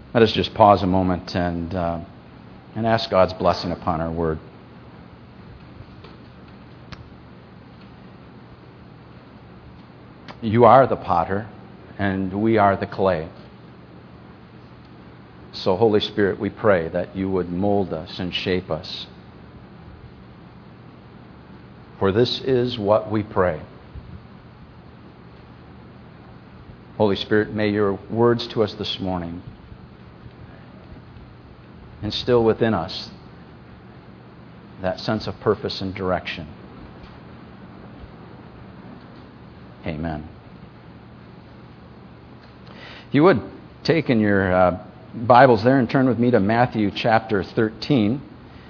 Let us just pause a moment and ask God's blessing upon our word. You are the potter, and we are the clay. So, Holy Spirit, we pray that you would mold us and shape us. For this is what we pray. Holy Spirit, may your words to us this morning instill within us that sense of purpose and direction. Amen. If you would take in your Bibles there and turn with me to Matthew chapter 13.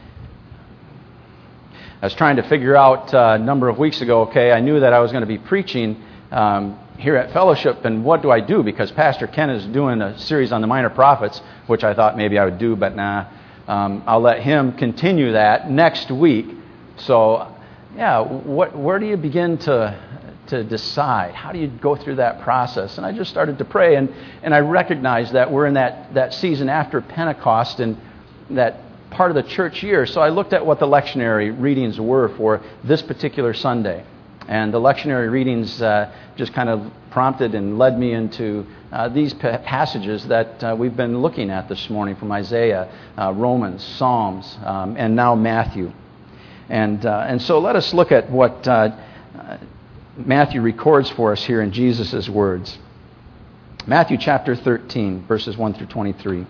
I was trying to figure out a number of weeks ago, I knew that I was going to be preaching here at Fellowship, and what do I do? Because Pastor Ken is doing a series on the minor prophets, which I thought maybe I would do, but I'll let him continue that next week. So, where do you begin to decide? How do you go through that process? And I just started to pray, and I recognized that we're in that season after Pentecost and that part of the church year. So I looked at what the lectionary readings were for this particular Sunday. And the lectionary readings just kind of prompted and led me into these passages that we've been looking at this morning from Isaiah, Romans, Psalms, and now Matthew. And so let us look at what Matthew records for us here in Jesus' words. Matthew chapter 13, verses 1 through 23.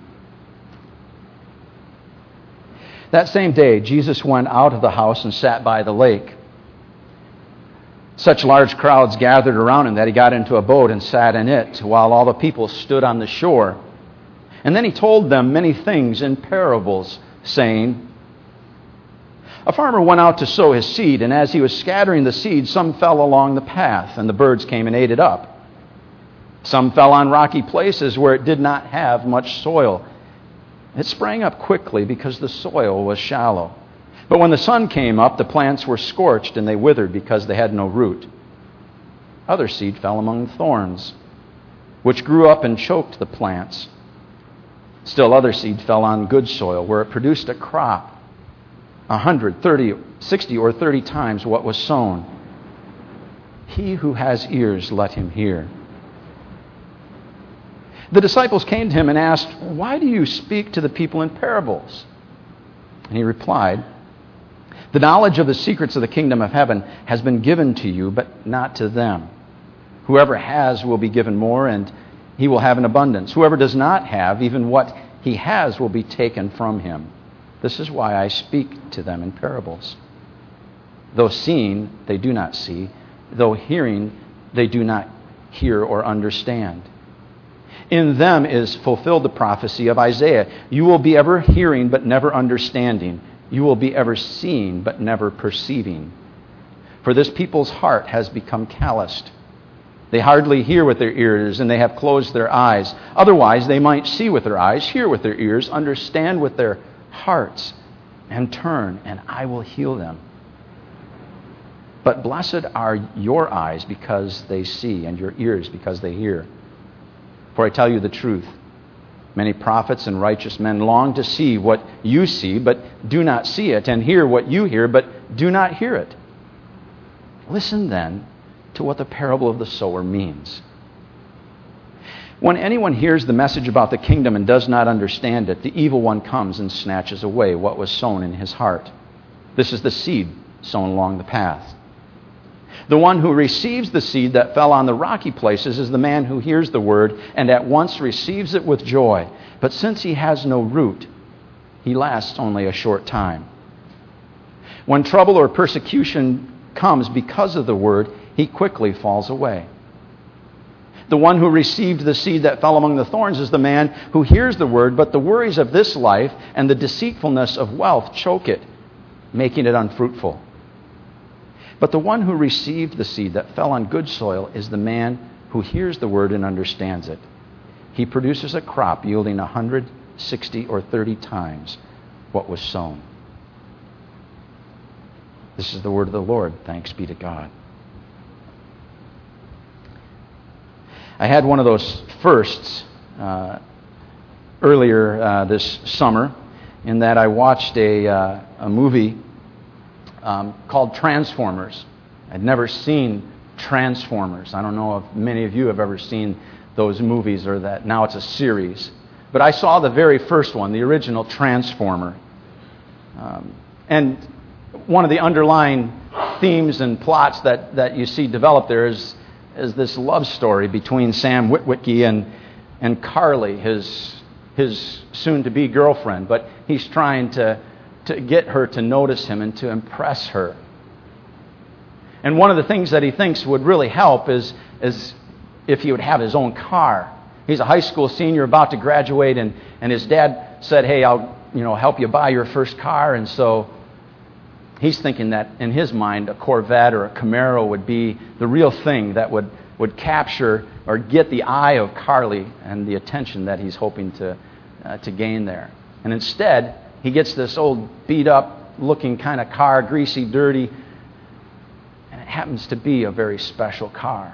That same day, Jesus went out of the house and sat by the lake. Such large crowds gathered around him that he got into a boat and sat in it, while all the people stood on the shore. And then he told them many things in parables, saying, a farmer went out to sow his seed, and as he was scattering the seed, some fell along the path, and the birds came and ate it up. Some fell on rocky places where it did not have much soil. It sprang up quickly because the soil was shallow. But when the sun came up, the plants were scorched, and they withered because they had no root. Other seed fell among thorns, which grew up and choked the plants. Still other seed fell on good soil, where it produced a crop, 100, 30, 60, or 30 times what was sown. He who has ears, let him hear. The disciples came to him and asked, why do you speak to the people in parables? And he replied, the knowledge of the secrets of the kingdom of heaven has been given to you, but not to them. Whoever has will be given more, and he will have an abundance. Whoever does not have, even what he has will be taken from him. This is why I speak to them in parables. Though seeing, they do not see. Though hearing, they do not hear or understand. In them is fulfilled the prophecy of Isaiah. You will be ever hearing, but never understanding. You will be ever seeing, but never perceiving. For this people's heart has become calloused. They hardly hear with their ears, and they have closed their eyes. Otherwise, they might see with their eyes, hear with their ears, understand with their hearts, and turn, and I will heal them. But blessed are your eyes because they see, and your ears because they hear. For I tell you the truth, many prophets and righteous men long to see what you see, but do not see it, and hear what you hear, but do not hear it. Listen then to what the parable of the sower means. When anyone hears the message about the kingdom and does not understand it, the evil one comes and snatches away what was sown in his heart. This is the seed sown along the path. The one who receives the seed that fell on the rocky places is the man who hears the word and at once receives it with joy. But since he has no root, he lasts only a short time. When trouble or persecution comes because of the word, he quickly falls away. The one who received the seed that fell among the thorns is the man who hears the word, but the worries of this life and the deceitfulness of wealth choke it, making it unfruitful. But the one who received the seed that fell on good soil is the man who hears the word and understands it. He produces a crop yielding 100, 60, or 30 times what was sown. This is the word of the Lord. Thanks be to God. I had one of those firsts earlier this summer in that I watched a movie called Transformers. I'd never seen Transformers. I don't know if many of you have ever seen those movies or that now it's a series. But I saw the very first one, the original Transformer. And one of the underlying themes and plots that you see developed there is this love story between Sam Witwicky and Carly, his soon-to-be girlfriend. But he's trying to get her to notice him and to impress her. And one of the things that he thinks would really help is if he would have his own car. He's a high school senior about to graduate, and his dad said, "Hey, I'll help you buy your first car." And so he's thinking that in his mind, a Corvette or a Camaro would be the real thing that would capture or get the eye of Carly and the attention that he's hoping to gain there. And instead, he gets this old beat-up looking kind of car, greasy, dirty, and it happens to be a very special car.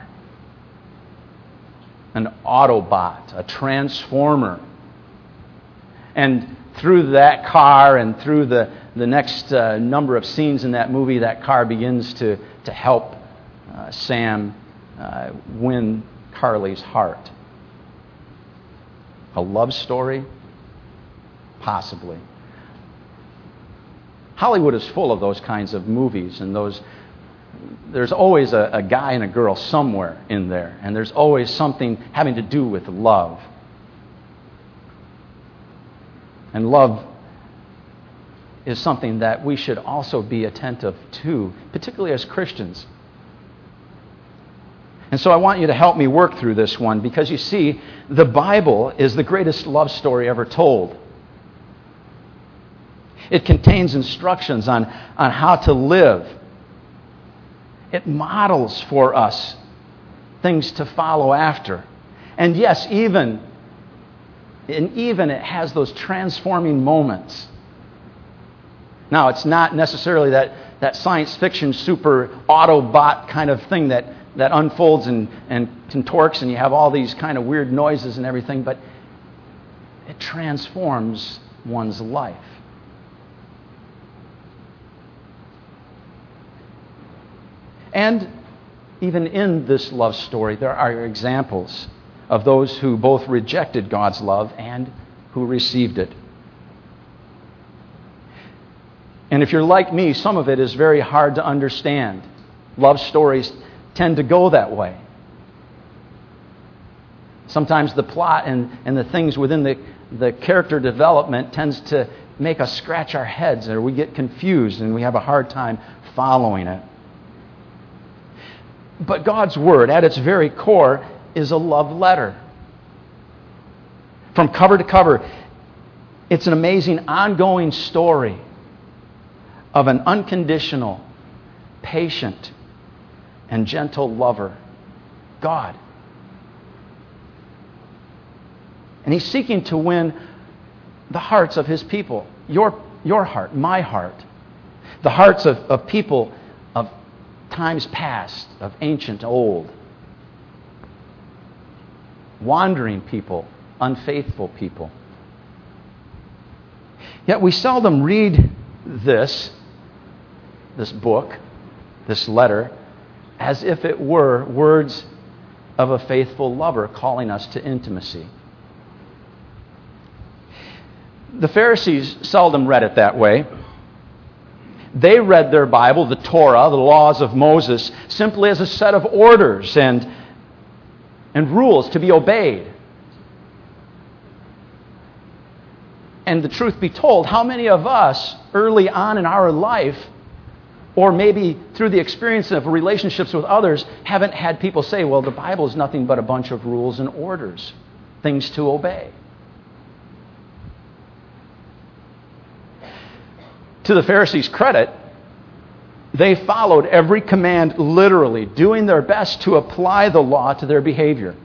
An Autobot, a Transformer. And through that car and through the next number of scenes in that movie, that car begins to help Sam win Carly's heart. A love story? Possibly. Hollywood is full of those kinds of movies, and there's always a guy and a girl somewhere in there, and there's always something having to do with love. And love is something that we should also be attentive to, particularly as Christians. And so I want you to help me work through this one, because you see, the Bible is the greatest love story ever told. It contains instructions on how to live. It models for us things to follow after. And yes, even it has those transforming moments. Now, it's not necessarily that science fiction super Autobot kind of thing that unfolds and contorts and you have all these kind of weird noises and everything, but it transforms one's life. And even in this love story, there are examples of those who both rejected God's love and who received it. And if you're like me, some of it is very hard to understand. Love stories tend to go that way. Sometimes the plot and the things within the character development tends to make us scratch our heads, or we get confused and we have a hard time following it. But God's Word, at its very core, is a love letter. From cover to cover, it's an amazing ongoing story of an unconditional, patient, and gentle lover, God. And He's seeking to win the hearts of His people. Your heart, my heart. The hearts of people of times past, of ancient old. Wandering people, unfaithful people. Yet we seldom read this book, this letter, as if it were words of a faithful lover calling us to intimacy. The Pharisees seldom read it that way. They read their Bible, the Torah, the laws of Moses, simply as a set of orders and rules to be obeyed. And the truth be told, how many of us early on in our life, or maybe through the experience of relationships with others, haven't had people say, well, the Bible is nothing but a bunch of rules and orders, things to obey. To the Pharisees' credit, they followed every command literally, doing their best to apply the law to their behavior.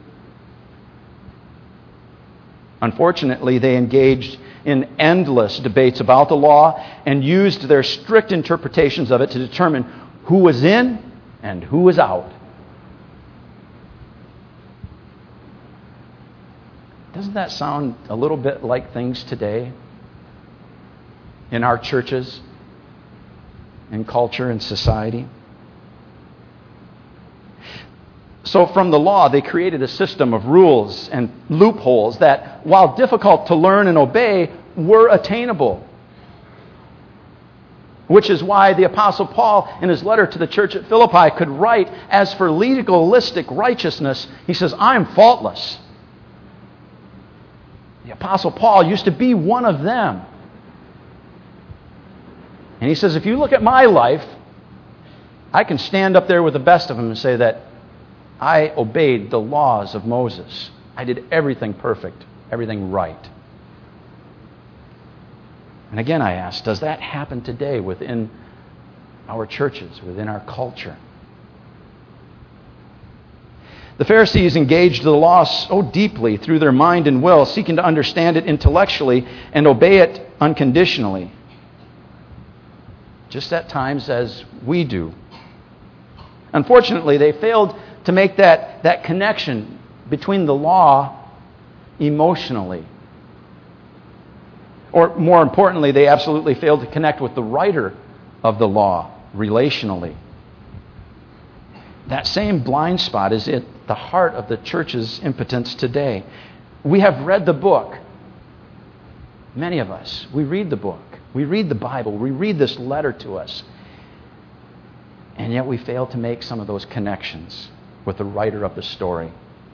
Unfortunately, they engaged in endless debates about the law and used their strict interpretations of it to determine who was in and who was out. Doesn't Doesn't that sound a little bit like things today in our churches, in culture and society? So from the law, they created a system of rules and loopholes that, while difficult to learn and obey, were attainable. Which is why the Apostle Paul, in his letter to the church at Philippi, could write, as for legalistic righteousness, he says, I'm faultless. The Apostle Paul used to be one of them. And he says, if you look at my life, I can stand up there with the best of them and say that I obeyed the laws of Moses. I did everything perfect, everything right. And again, I ask, does that happen today within our churches, within our culture? The Pharisees engaged the law so deeply through their mind and will, seeking to understand it intellectually and obey it unconditionally, just at times as we do. Unfortunately, they failed to make that connection between the law emotionally. Or more importantly, they absolutely failed to connect with the writer of the law relationally. That same blind spot is at the heart of the church's impotence today. We have read the book. Many of us, we read the book. We read the Bible. We read this letter to us. And yet we fail to make some of those connections with the writer of the story.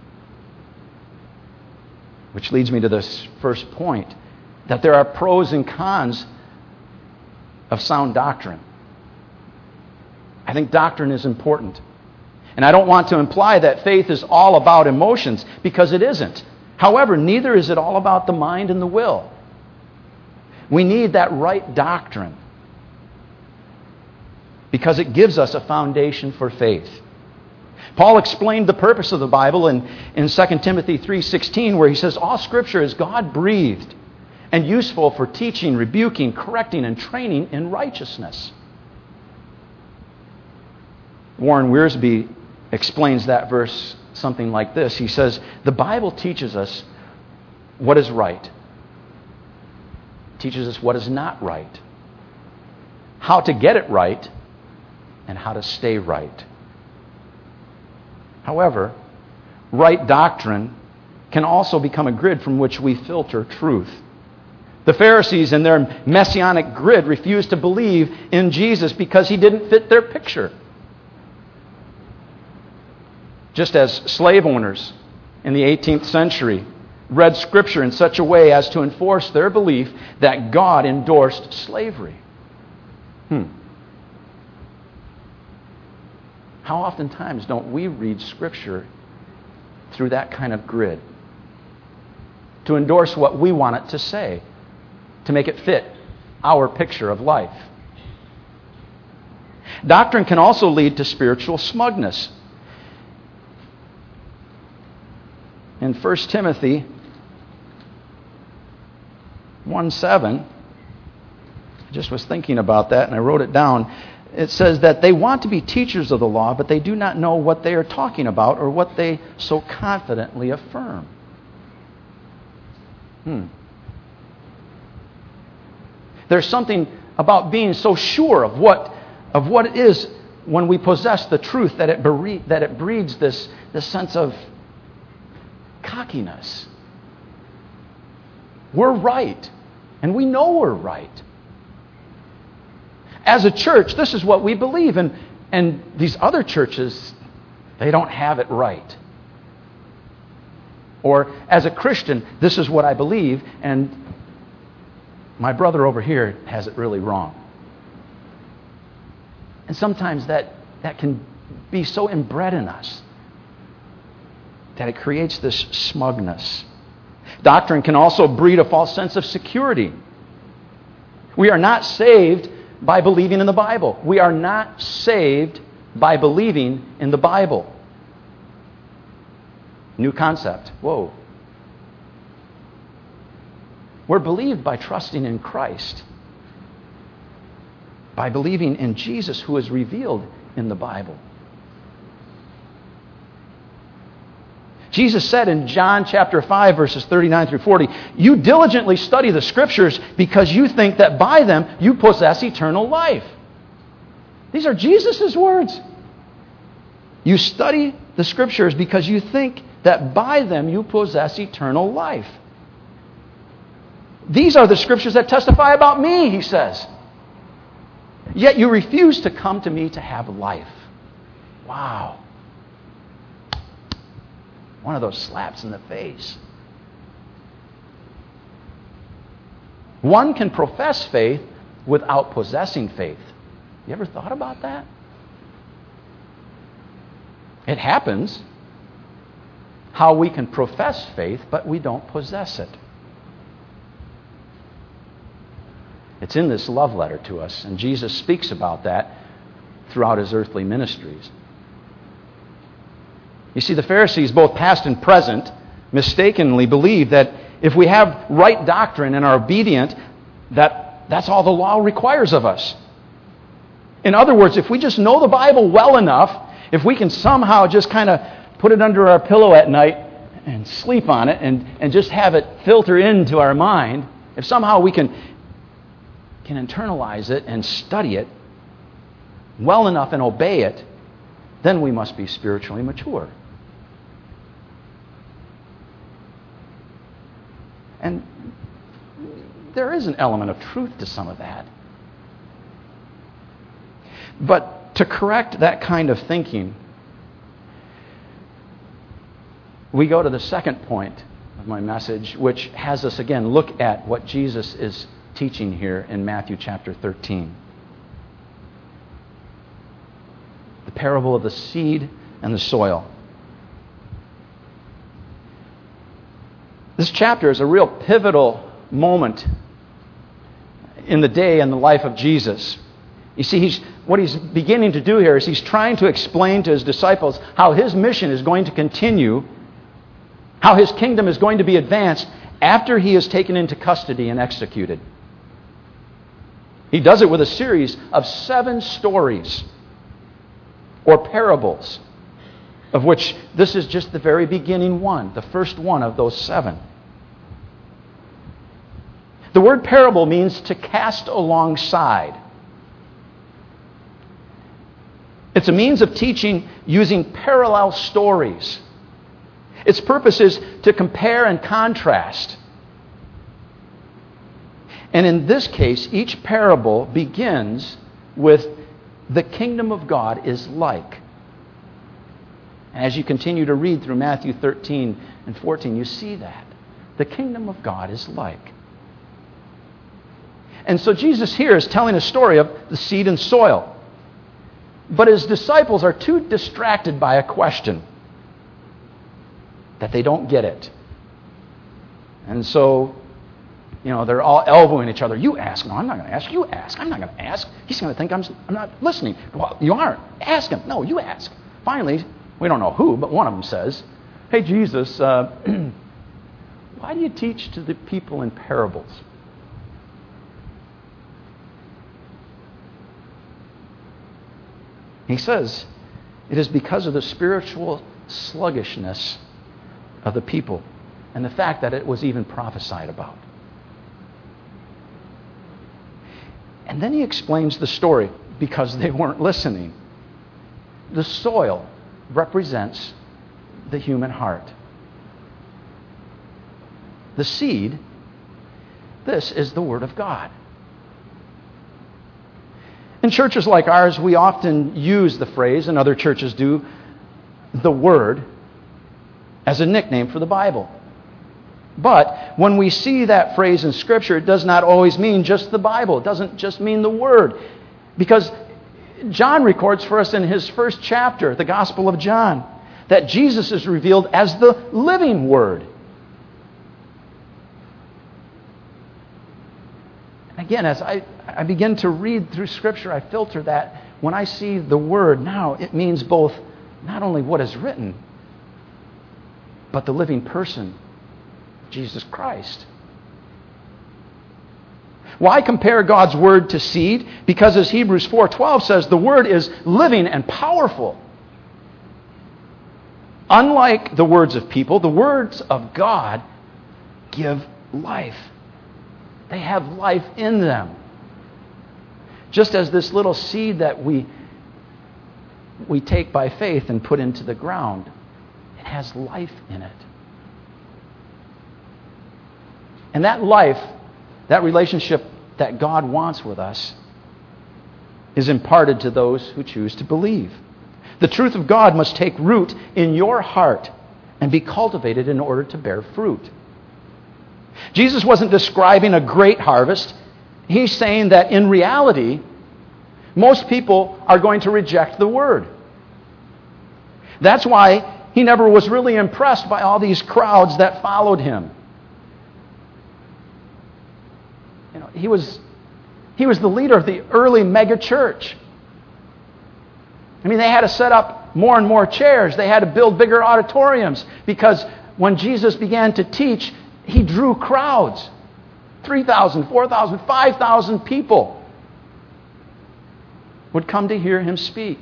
Which leads me to this first point, that there are pros and cons of sound doctrine. I think doctrine is important. And I don't want to imply that faith is all about emotions, because it isn't. However, neither is it all about the mind and the will. We need that right doctrine because it gives us a foundation for faith. Paul explained the purpose of the Bible in 2 Timothy 3:16, where he says, all Scripture is God-breathed and useful for teaching, rebuking, correcting, and training in righteousness. Warren Wiersbe explains that verse something like this. He says, the Bible teaches us what is right, teaches us what is not right, how to get it right, and how to stay right. However, right doctrine can also become a grid from which we filter truth. The Pharisees, in their messianic grid, refused to believe in Jesus because he didn't fit their picture. Just as slave owners in the 18th century read Scripture in such a way as to enforce their belief that God endorsed slavery. How oftentimes don't we read Scripture through that kind of grid? To endorse what we want it to say, to make it fit our picture of life. Doctrine can also lead to spiritual smugness. In 1 Timothy 1:7, I just was thinking about that and I wrote it down. It says that they want to be teachers of the law, but they do not know what they are talking about or what they so confidently affirm. There's something about being so sure of what it is when we possess the truth that it breeds this sense of cockiness. We're right, and we know we're right. As a church, this is what we believe, and these other churches, they don't have it right. Or, as a Christian, this is what I believe, and my brother over here has it really wrong. And sometimes that can be so inbred in us that it creates this smugness. Doctrine can also breed a false sense of security. We are not saved by believing in the Bible. We are not saved by believing in the Bible. New concept. Whoa. We're believed by trusting in Christ, by believing in Jesus who is revealed in the Bible. Jesus said in John chapter 5, verses 39 through 40, "You diligently study the Scriptures because you think that by them you possess eternal life." These are Jesus' words. You study the Scriptures because you think that by them you possess eternal life. These are the Scriptures that testify about me, he says. Yet you refuse to come to me to have life. Wow. One of those slaps in the face. One can profess faith without possessing faith. You ever thought about that? It happens. How we can profess faith, but we don't possess it. It's in this love letter to us, and Jesus speaks about that throughout his earthly ministries. You see, the Pharisees, both past and present, mistakenly believe that if we have right doctrine and are obedient, that's all the law requires of us. In other words, if we just know the Bible well enough, if we can somehow just kind of put it under our pillow at night and sleep on it and just have it filter into our mind, if somehow we can internalize it and study it well enough and obey it, then we must be spiritually mature. And there is an element of truth to some of that. But to correct that kind of thinking, we go to the second point of my message, which has us again look at what Jesus is teaching here in Matthew chapter 13. The parable of the seed and the soil. This chapter is a real pivotal moment in the day and the life of Jesus. You see, what he's beginning to do here is he's trying to explain to his disciples how his mission is going to continue, how his kingdom is going to be advanced after he is taken into custody and executed. He does it with a series of 7 stories or parables, of which this is just the very beginning one, the first one of those 7. The word parable means to cast alongside. It's a means of teaching using parallel stories. Its purpose is to compare and contrast. And in this case, each parable begins with the kingdom of God is like. As you continue to read through Matthew 13 and 14, you see that. The kingdom of God is like. And so Jesus here is telling a story of the seed and soil. But his disciples are too distracted by a question that they don't get it. And so, they're all elbowing each other. You ask. No, I'm not going to ask. You ask. I'm not going to ask. He's going to think I'm not listening. Well, you aren't. Ask him. No, you ask. Finally, we don't know who, but one of them says, "Hey, Jesus, why do you teach to the people in parables?" He says, it is because of the spiritual sluggishness of the people and the fact that it was even prophesied about. And then he explains the story because they weren't listening. The soil represents the human heart. The seed, this is the Word of God. In churches like ours, we often use the phrase, and other churches do, the Word, as a nickname for the Bible. But when we see that phrase in Scripture, it does not always mean just the Bible. It doesn't just mean the Word. Because John records for us in his first chapter, the Gospel of John, that Jesus is revealed as the living Word. Again, as I begin to read through Scripture, I filter that. When I see the Word now, it means both not only what is written, but the living person, Jesus Christ. Why compare God's Word to seed? Because as Hebrews 4:12 says, the Word is living and powerful. Unlike the words of people, the words of God give life. They have life in them. Just as this little seed that we take by faith and put into the ground, it has life in it. And that life, that relationship that God wants with us, is imparted to those who choose to believe. The truth of God must take root in your heart and be cultivated in order to bear fruit. Jesus wasn't describing a great harvest. He's saying that in reality, most people are going to reject the Word. That's why he never was really impressed by all these crowds that followed him. He was the leader of the early mega church. They had to set up more and more chairs. They had to build bigger auditoriums because when Jesus began to teach, he drew crowds. 3,000, 4,000, 5,000 people would come to hear him speak.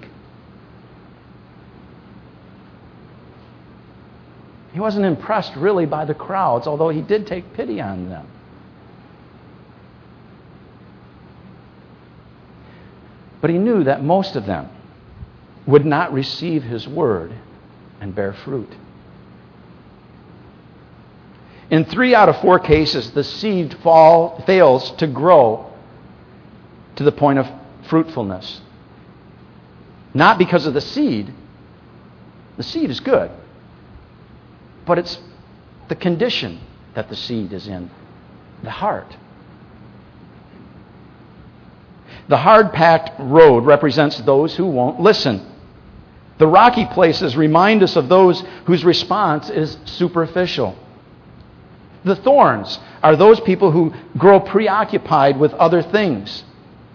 He wasn't impressed really by the crowds, although he did take pity on them. But he knew that most of them would not receive his word and bear fruit. In 3 out of 4 cases, the seed fails to grow to the point of fruitfulness. Not because of the seed. The seed is good. But it's the condition that the seed is in, the heart. The hard-packed road represents those who won't listen. The rocky places remind us of those whose response is superficial. The thorns are those people who grow preoccupied with other things.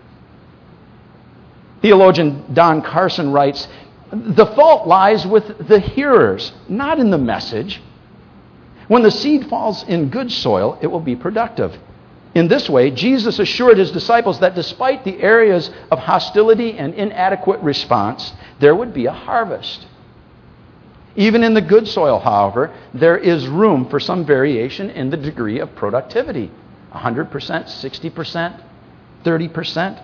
Theologian Don Carson writes, "The fault lies with the hearers, not in the message. When the seed falls in good soil, it will be productive." In this way, Jesus assured his disciples that despite the areas of hostility and inadequate response, there would be a harvest. Even in the good soil, however, there is room for some variation in the degree of productivity. 100%, 60%, 30%.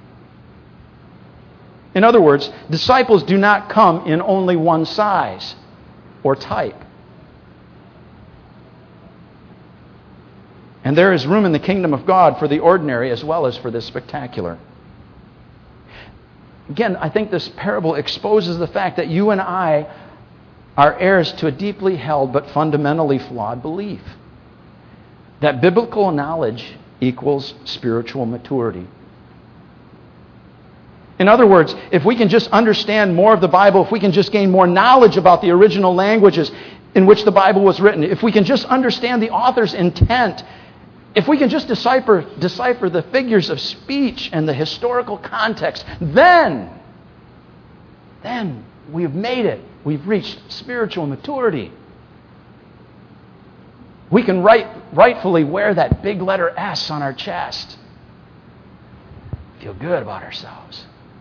In other words, disciples do not come in only one size or type. And there is room in the kingdom of God for the ordinary as well as for the spectacular. Again, I think this parable exposes the fact that you and I are heirs to a deeply held but fundamentally flawed belief. That biblical knowledge equals spiritual maturity. In other words, if we can just understand more of the Bible, if we can just gain more knowledge about the original languages in which the Bible was written, if we can just understand the author's intent, if we can just decipher the figures of speech and the historical context, then we've made it. We've reached spiritual maturity. We can rightfully wear that big letter S on our chest. Feel good about ourselves.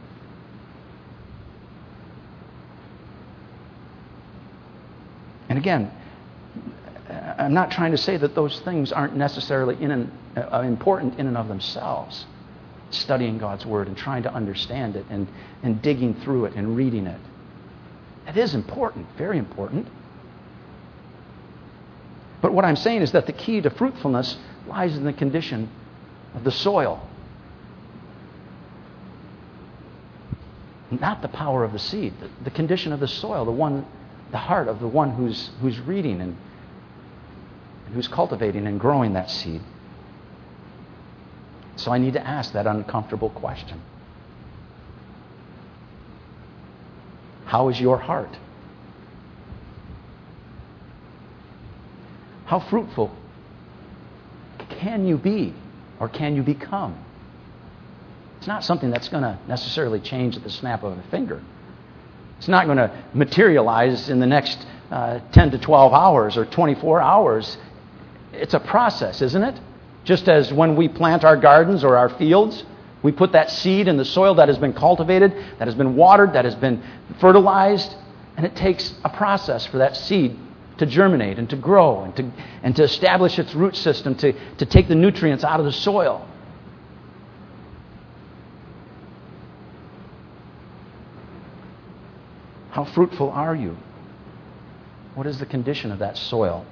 And again, I'm not trying to say that those things aren't necessarily important in and of themselves. Studying God's Word and trying to understand it and digging through it and reading it. It is important, very important. But what I'm saying is that the key to fruitfulness lies in the condition of the soil. Not the power of the seed. The condition of the soil, the heart of the one who's reading and who's cultivating and growing that seed. So I need to ask that uncomfortable question. How is your heart? How fruitful can you be or can you become? It's not something that's going to necessarily change at the snap of a finger. It's not going to materialize in the next 10 to 12 hours or 24 hours. It's a process, isn't it? Just as when we plant our gardens or our fields, we put that seed in the soil that has been cultivated, that has been watered, that has been fertilized, And it takes a process for that seed to germinate and to grow and to establish its root system, to take the nutrients out of the soil. How fruitful are you? What is the condition of that soil?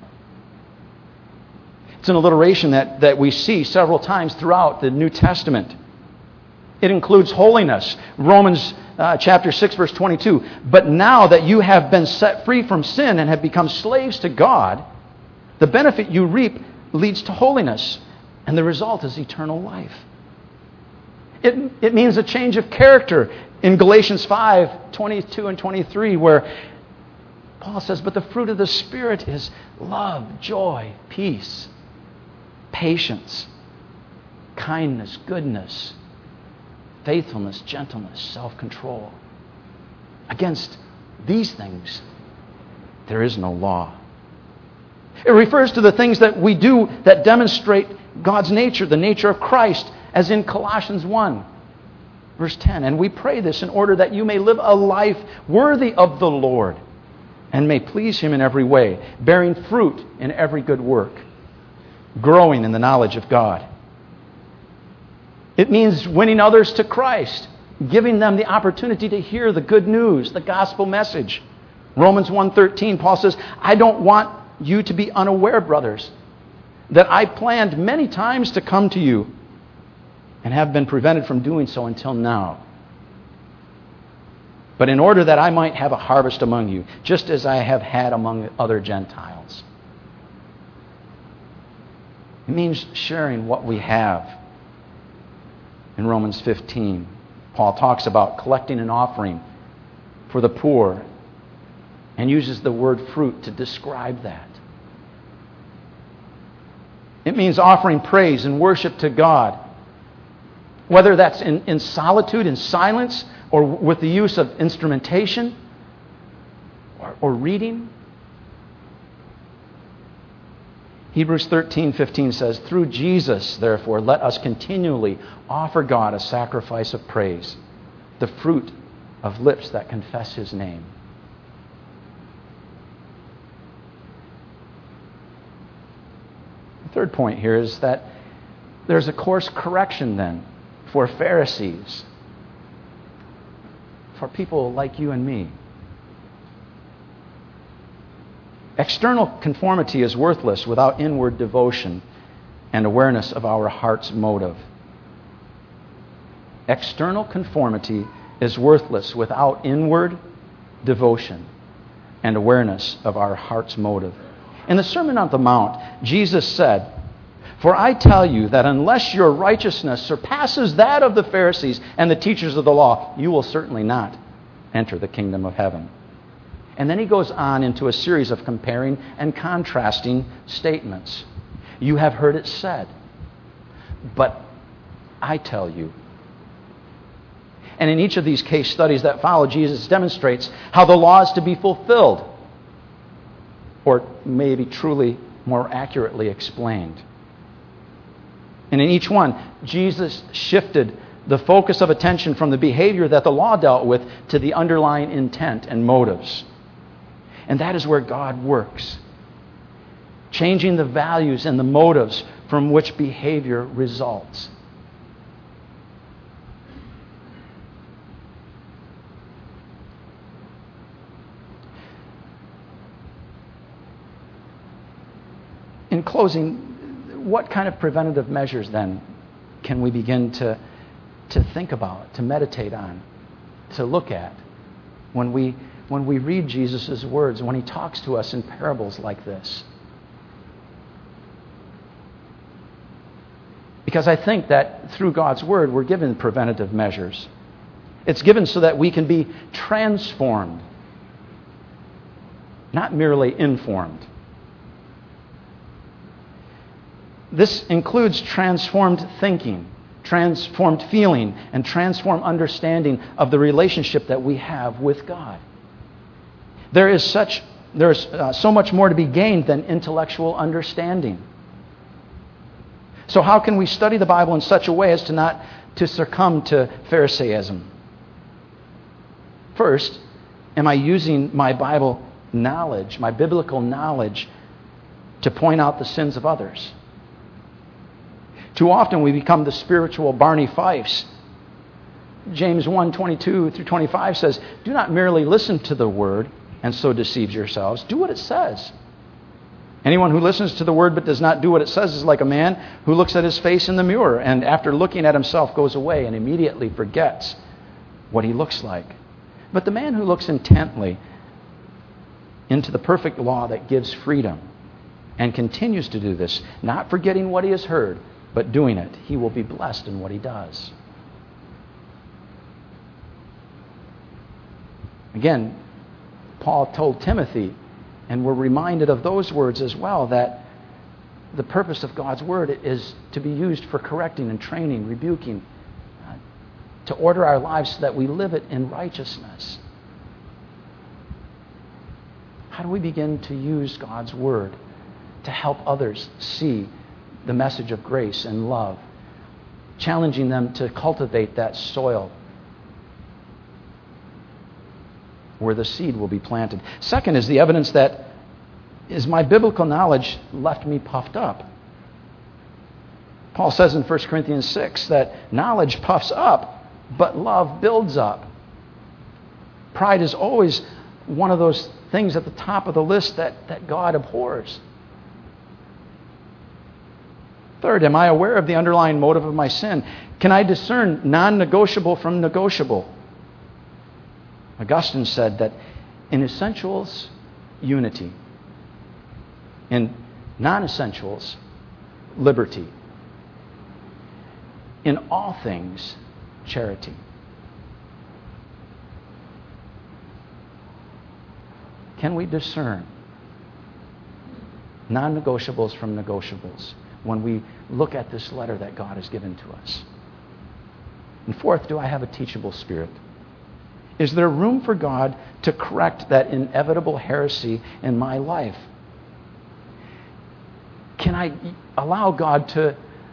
It's an alliteration that we see several times throughout the New Testament. It includes holiness. Romans chapter 6, verse 22. But now that you have been set free from sin and have become slaves to God, the benefit you reap leads to holiness, and the result is eternal life. It means a change of character. In Galatians 5, 22 and 23, where Paul says, but the fruit of the Spirit is love, joy, peace, patience, kindness, goodness, faithfulness, gentleness, self-control. Against these things, there is no law. It refers to the things that we do that demonstrate God's nature, the nature of Christ, as in Colossians 1, verse 10. And we pray this in order that you may live a life worthy of the Lord and may please Him in every way, bearing fruit in every good work, growing in the knowledge of God. It means winning others to Christ, giving them the opportunity to hear the good news, the gospel message. Romans 1:13, Paul says, I don't want you to be unaware, brothers, that I planned many times to come to you and have been prevented from doing so until now. But in order that I might have a harvest among you, just as I have had among other Gentiles. It means sharing what we have. In Romans 15, Paul talks about collecting an offering for the poor and uses the word fruit to describe that. It means offering praise and worship to God, whether that's in solitude, in silence, or with the use of instrumentation or reading. Hebrews 13:15 says, through Jesus, therefore, let us continually offer God a sacrifice of praise, the fruit of lips that confess His name. The third point here is that there's a course correction then for Pharisees, for people like you and me. External conformity is worthless without inward devotion and awareness of our heart's motive. External conformity is worthless without inward devotion and awareness of our heart's motive. In the Sermon on the Mount, Jesus said, for I tell you that unless your righteousness surpasses that of the Pharisees and the teachers of the law, you will certainly not enter the kingdom of heaven. And then he goes on into a series of comparing and contrasting statements. You have heard it said, but I tell you. And in each of these case studies that follow, Jesus demonstrates how the law is to be fulfilled, or maybe truly more accurately explained. And in each one, Jesus shifted the focus of attention from the behavior that the law dealt with to the underlying intent and motives. And that is where God works, changing the values and the motives from which behavior results. In closing, what kind of preventative measures then can we begin to think about, to meditate on, to look at when we read Jesus' words, when He talks to us in parables like this? Because I think that through God's Word, we're given preventative measures. It's given so that we can be transformed, not merely informed. This includes transformed thinking, transformed feeling, and transformed understanding of the relationship that we have with God. There's so much more to be gained than intellectual understanding. So how can we study the Bible in such a way as to not to succumb to Pharisaism? First, Am I using my Bible knowledge, my biblical knowledge, to point out the sins of others? Too often we become the spiritual Barney Fifes. James 1:22-25 says, "Do not merely listen to the word and so deceive yourselves. Do what it says. Anyone who listens to the word but does not do what it says is like a man who looks at his face in the mirror and after looking at himself goes away and immediately forgets what he looks like. But the man who looks intently into the perfect law that gives freedom and continues to do this, not forgetting what he has heard, but doing it, he will be blessed in what he does." Again, Paul told Timothy, and we're reminded of those words as well, that the purpose of God's Word is to be used for correcting and training, rebuking, to order our lives so that we live it in righteousness. How do we begin to use God's Word to help others see the message of grace and love, challenging them to cultivate that soil where the seed will be planted? Second is the evidence that is my biblical knowledge left me puffed up. Paul says in 1 Corinthians 6 that knowledge puffs up, but love builds up. Pride is always one of those things at the top of the list that God abhors. Third, am I aware of the underlying motive of my sin? Can I discern non-negotiable from negotiable? Augustine said that in essentials, unity. In non-essentials, liberty. In all things, charity. Can we discern non-negotiables from negotiables when we look at this letter that God has given to us? And fourth, do I have a teachable spirit? Is there room for God to correct that inevitable heresy in my life? Can I allow God to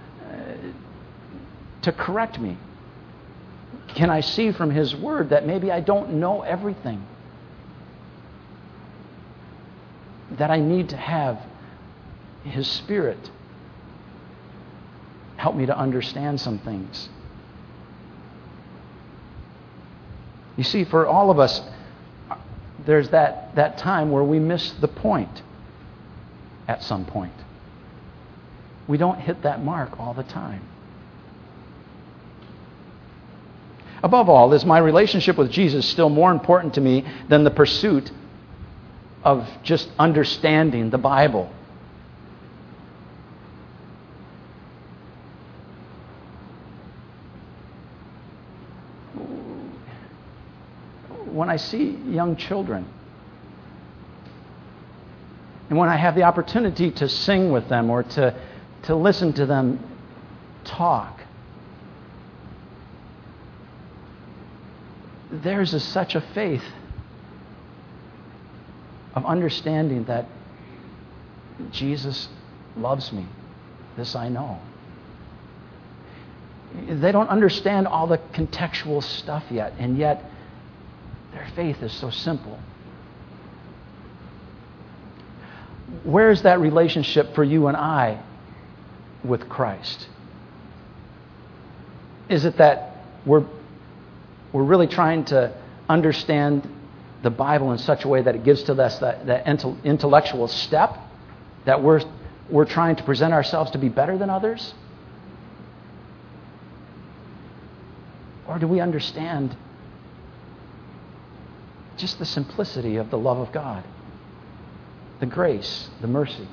correct me? Can I see from His Word that maybe I don't know everything? That I need to have His Spirit help me to understand some things. You see, for all of us, there's that time where we miss the point at some point. We don't hit that mark all the time. Above all, is my relationship with Jesus still more important to me than the pursuit of just understanding the Bible? When I see young children, and when I have the opportunity to sing with them or to listen to them talk, there's such a faith of understanding that Jesus loves me. This I know. They don't understand all the contextual stuff yet, and yet their faith is so simple. Where is that relationship for you and I with Christ? Is it that we're really trying to understand the Bible in such a way that it gives to us that intellectual step, that we're trying to present ourselves to be better than others? Or do we understand just the simplicity of the love of God, the grace, the mercy?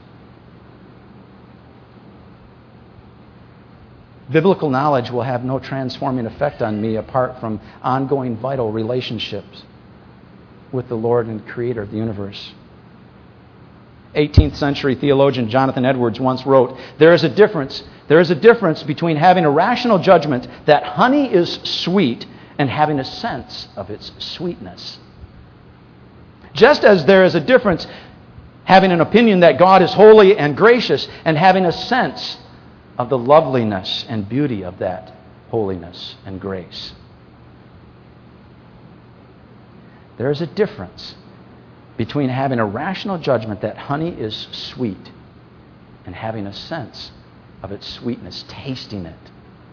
Biblical knowledge will have no transforming effect on me apart from ongoing vital relationships with the Lord and Creator of the universe. 18th century theologian Jonathan Edwards once wrote, there is a difference between having a rational judgment that honey is sweet and having a sense of its sweetness. Just as there is a difference having an opinion that God is holy and gracious and having a sense of the loveliness and beauty of that holiness and grace. There is a difference between having a rational judgment that honey is sweet and having a sense of its sweetness, tasting it.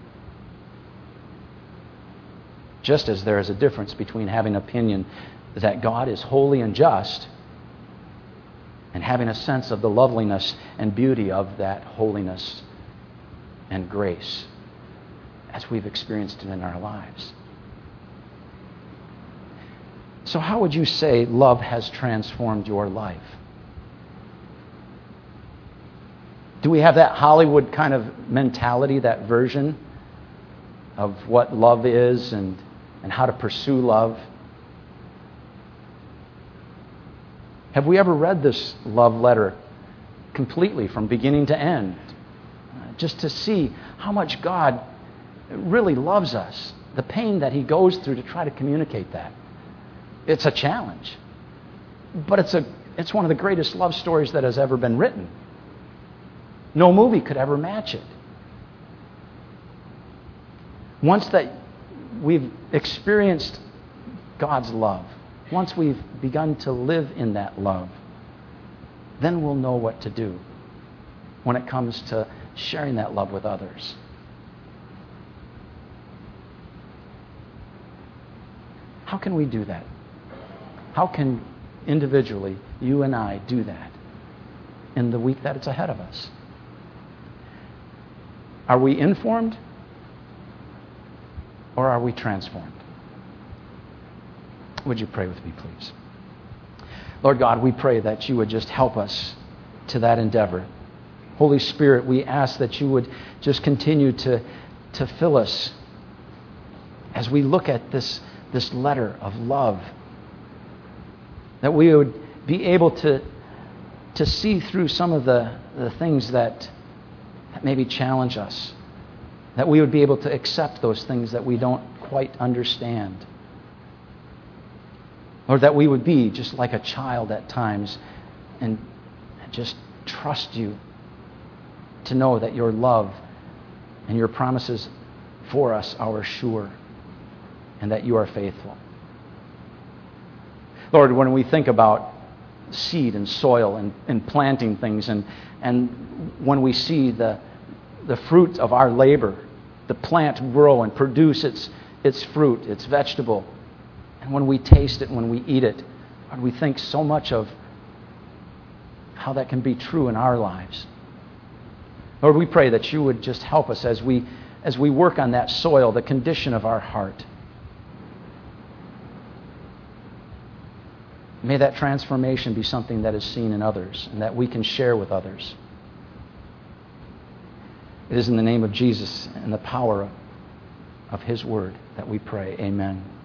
Just as there is a difference between having an opinion that God is holy and just and having a sense of the loveliness and beauty of that holiness and grace as we've experienced it in our lives. So how would you say love has transformed your life? Do we have that Hollywood kind of mentality, that version of what love is and how to pursue love? Have we ever read this love letter completely from beginning to end? Just to see how much God really loves us, the pain that He goes through to try to communicate that. It's a challenge, but it's one of the greatest love stories that has ever been written. No movie could ever match it. Once that we've experienced God's love, once we've begun to live in that love, then we'll know what to do when it comes to sharing that love with others. How can we do that? How can individually you and I do that in the week that it's ahead of us? Are we informed or are we transformed? Would you pray with me, please? Lord God, we pray that you would just help us to that endeavor. Holy Spirit, we ask that you would just continue to fill us as we look at this letter of love, that we would be able to see through some of the things that maybe challenge us, that we would be able to accept those things that we don't quite understand. Or that we would be just like a child at times and just trust you to know that your love and your promises for us are sure and that you are faithful. Lord, when we think about seed and soil and planting things and when we see the fruit of our labor, the plant grow and produce its fruit, its vegetable, and when we taste it and when we eat it, Lord, we think so much of how that can be true in our lives. Lord, we pray that you would just help us as we work on that soil, the condition of our heart. May that transformation be something that is seen in others and that we can share with others. It is in the name of Jesus and the power of His word that we pray. Amen.